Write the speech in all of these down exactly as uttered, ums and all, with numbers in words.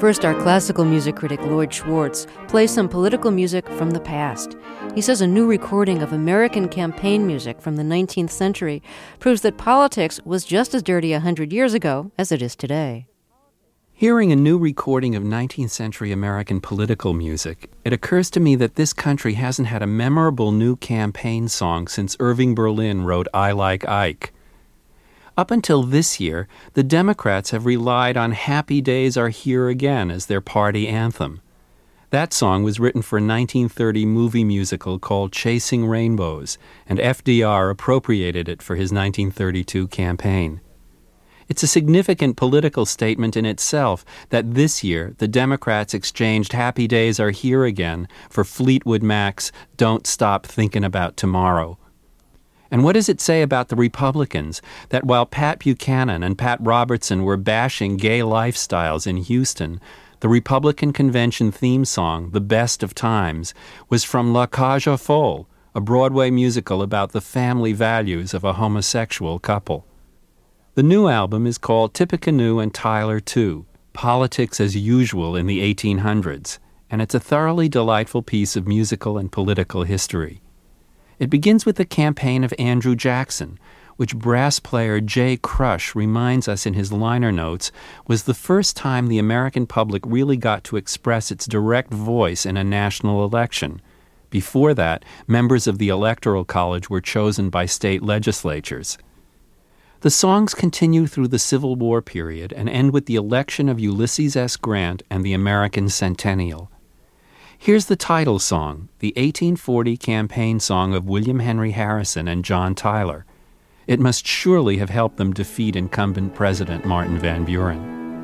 First, our classical music critic Lloyd Schwartz plays some political music from the past. He says a new recording of American campaign music from the nineteenth century proves that politics was just as dirty a hundred years ago as it is today. Hearing a new recording of nineteenth century American political music, it occurs to me that this country hasn't had a memorable new campaign song since Irving Berlin wrote I Like Ike. Up until this year, the Democrats have relied on Happy Days Are Here Again as their party anthem. That song was written for a nineteen thirty movie musical called Chasing Rainbows, and F D R appropriated it for his nineteen thirty-two campaign. It's a significant political statement in itself that this year the Democrats exchanged Happy Days Are Here Again for Fleetwood Mac's Don't Stop Thinking About Tomorrow. And what does it say about the Republicans that while Pat Buchanan and Pat Robertson were bashing gay lifestyles in Houston, the Republican convention theme song, The Best of Times, was from La Cage aux Folles, a Broadway musical about the family values of a homosexual couple. The new album is called Tippecanoe and Tyler two, Politics as Usual in the eighteen hundreds, and it's a thoroughly delightful piece of musical and political history. It begins with the campaign of Andrew Jackson, which brass player Jay Crush reminds us in his liner notes was the first time the American public really got to express its direct voice in a national election. Before that, members of the Electoral College were chosen by state legislatures. The songs continue through the Civil War period and end with the election of Ulysses S. Grant and the American Centennial. Here's the title song, the eighteen forty campaign song of William Henry Harrison and John Tyler. It must surely have helped them defeat incumbent President Martin Van Buren.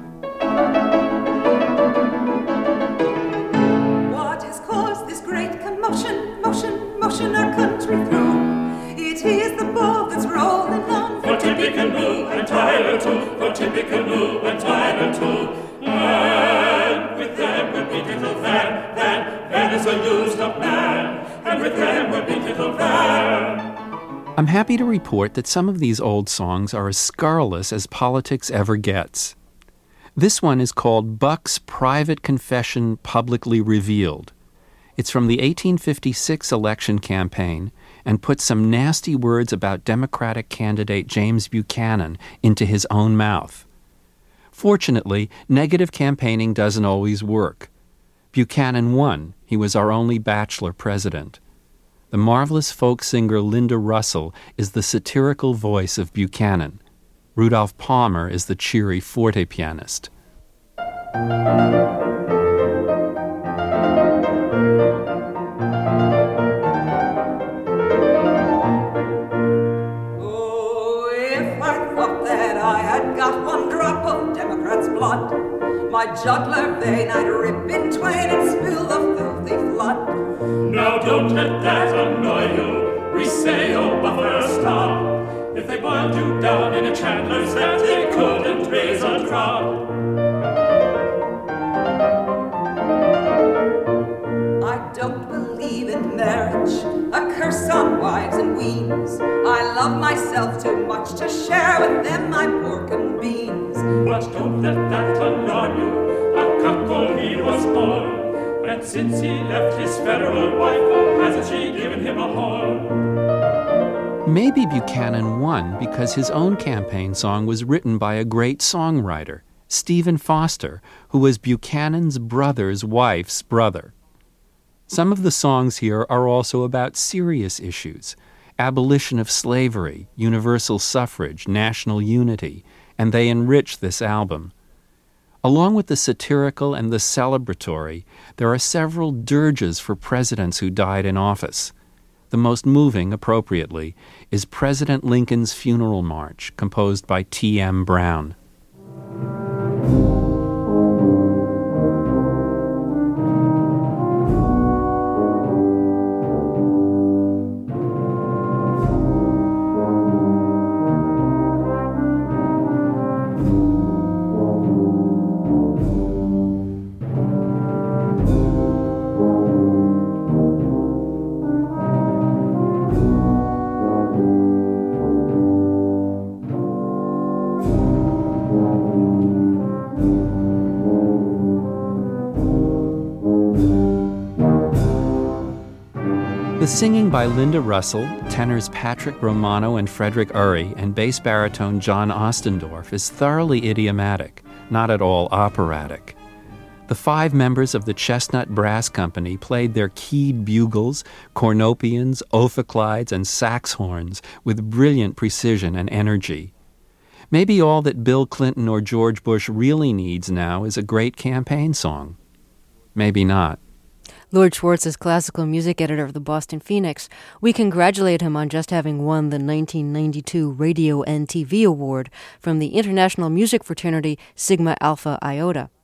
What has caused this great commotion, motion, motion our country through? It is the ball that's rolling on for Tippecanoe and Tyler too, for Tippecanoe and Tyler too. And with them will be little Van, Van, Van is a used-up man, and with them will be little Van. I'm happy to report that some of these old songs are as scurrilous as politics ever gets. This one is called Buck's Private Confession Publicly Revealed. It's from the eighteen fifty-six election campaign and puts some nasty words about Democratic candidate James Buchanan into his own mouth. Fortunately, negative campaigning doesn't always work. Buchanan won. He was our only bachelor president. The marvelous folk singer Linda Russell is the satirical voice of Buchanan. Rudolph Palmer is the cheery forte pianist. Oh, if I thought that I had got one drop of Democrat's blood, my jugular vein I'd rip in twain and spill the filthy flood. Now don't let that annoy you. We say, oh, buffer, stop. If they boiled you down in a chandler's that they couldn't raise a drop. I don't believe in marriage, a curse on wives and weans. I love myself too much to share with them my pork and beans. But don't let that annoy you. A cuckold he was born. And since he left his federal wife, oh, hasn't she given him a horn? Maybe Buchanan won because his own campaign song was written by a great songwriter, Stephen Foster, who was Buchanan's brother's wife's brother. Some of the songs here are also about serious issues: abolition of slavery, universal suffrage, national unity, and they enrich this album. Along with the satirical and the celebratory, there are several dirges for presidents who died in office. The most moving, appropriately, is President Lincoln's Funeral March, composed by T M Brown. The singing by Linda Russell, tenors Patrick Romano and Frederick Urry, and bass baritone John Ostendorf is thoroughly idiomatic, not at all operatic. The five members of the Chestnut Brass Company played their keyed bugles, cornopians, ophicleides, and sax horns with brilliant precision and energy. Maybe all that Bill Clinton or George Bush really needs now is a great campaign song. Maybe not. Lord Schwartz is classical music editor of the Boston Phoenix. We congratulate him on just having won the nineteen ninety-two Radio and T V Award from the International Music Fraternity Sigma Alpha Iota.